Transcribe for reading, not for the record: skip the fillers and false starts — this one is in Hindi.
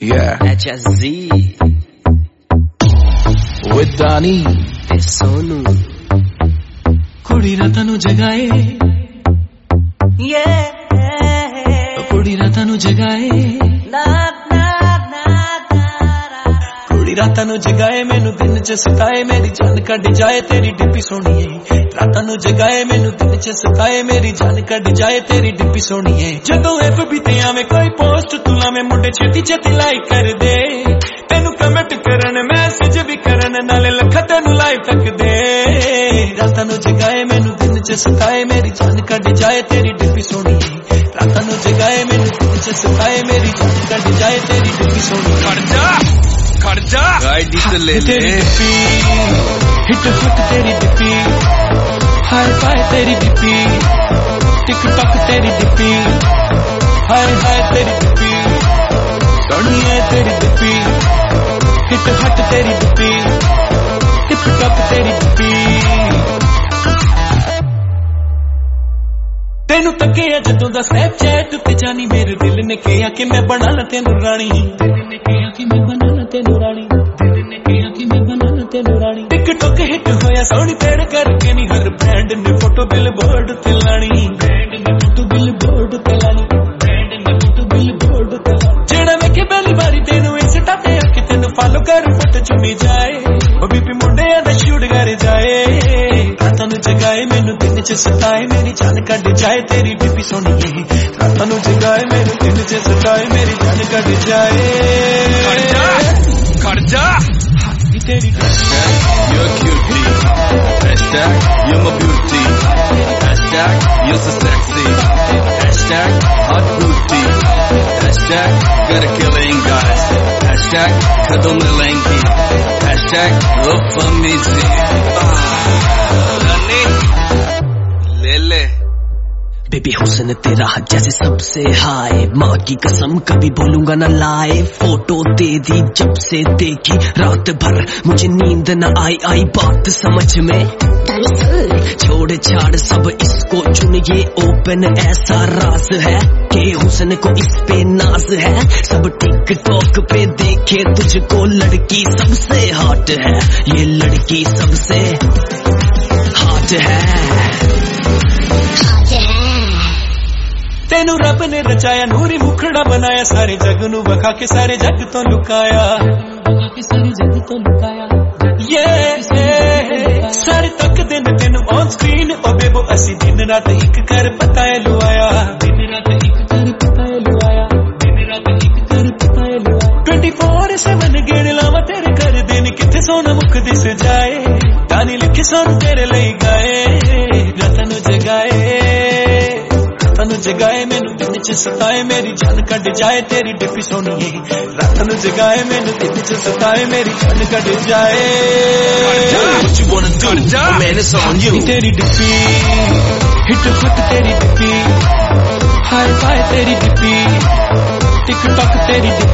Yeah. HSZ with Dani ते सोनू कुड़ी रातां नू जगाए कुड़ी रातां नू जगाए कुड़ी रातां नू जगाए मैनू दिन च सताए मेरी जान कट जाए तेरी डिप्पी सोहणीए रातां नू जगाए मैनू दिन च सताए मेरी जान कट जाए तेरी डिप्पी सोहणीए जदों FB ते आवे कोई पोस्ट तू लावे मुंडे छेती छेती लाइक कर दे तेनू कमेंट करन मैसेज भी करन नाले लखा तेनू लाइव तक दे रातां नू जगाए मैनू दिन च सताए मेरी जान कट जाए तेरी डिप्पी सोहणीए रातां नू जगाए मैनू दिन च सताए मेरी जान कट जाए तेरी डिप्पी सोहणीए खर्चा आईडी से ले ले हिट फुट तेरी डिप्पी हाय हाय तेरी डिप्पी टिकटॉक तेरी डिप्पी हाय हाय तेरी डिप्पी सोहनी है तेरी डिप्पी हिट फुट तेरी डिप्पी टिकटॉक तेरी डिप्पी तेनू तके जदों दा स्नैपचैट ते जानी मेरे दिल ने कहा कि मैं बना ला तेनू रानी दिल ने कहा कि मैं बना ला तेनू रानी दिल ने कहा कि मैं बना ला तेनू रानी टिकटॉक हिट होया सोहनी तेरे करके नी हर ब्रांड ने फोटो बिलबोर्ड ते लानी ब्रांड ने फोटो बिलबोर्ड ते लानी ब्रांड ने फोटो बिलबोर्ड ते लानी जेड़ा वेखे पहली बारी तेनू इंस्टा ते आके तेनू फॉलो कर फोटो चुमी जाए ओ बीपी मुंडे दा शूट कर जाए रातां नू जगाए मैनू दिन च सताए मेरी जान कट जाए तेरी डिप्पी सोहणीए रातां नू जगाए मैनू दिन च सताए मेरी जान कट जाए खर्चा तेरी you're cutie hashtag you're my beauty hashtag you're so sexy hashtag hot booty hashtag gotta kill it guys hashtag kadon melengi hashtag look for me ले ले बेबी हुस्न तेरा जैसे सबसे हाय माँ की कसम कभी बोलूंगा ना लाए फोटो दे दी जब से देखी रात भर मुझे नींद न आई बात समझ में छोड़ छाड़ सब इसको चुन ये ओपन ऐसा राज है कि हुस्न को इस पे नाज है सब टिकटॉक पे देखे तुझको लड़की सबसे हॉट है ये लड़की सबसे हॉट है तेनू रब ने रचाया नूरी मुखड़ा बनाया सारे जग नू वखा के सारे जग तो लुकाया ये सारे तक दिन तेनू ऑन स्क्रीन ओ बेबो असी दिन रात एक कर पताए लुआया दिन रात एक कर पताए लुआया दिन रात एक कर पताए लुआया 24/7 गेड़ लावा तेरे कर दिन किथे सोना मुख दिस जाए तानी लिखे सोनू तेरे लई गाए रातां नू जगाए रातां जगाए मैनू दिन च सताए मेरी जान कट जाए तेरी डिप्पी सोहणीए रातां नू जगाए मैनू दिन च सताए मेरी जान कट जाए what you wanna do man it's on you तेरी डिप्पी हिट फुट तेरी डिप्पी हाय हाय तेरी डिप्पी टिकटॉक तेरी डिप्पी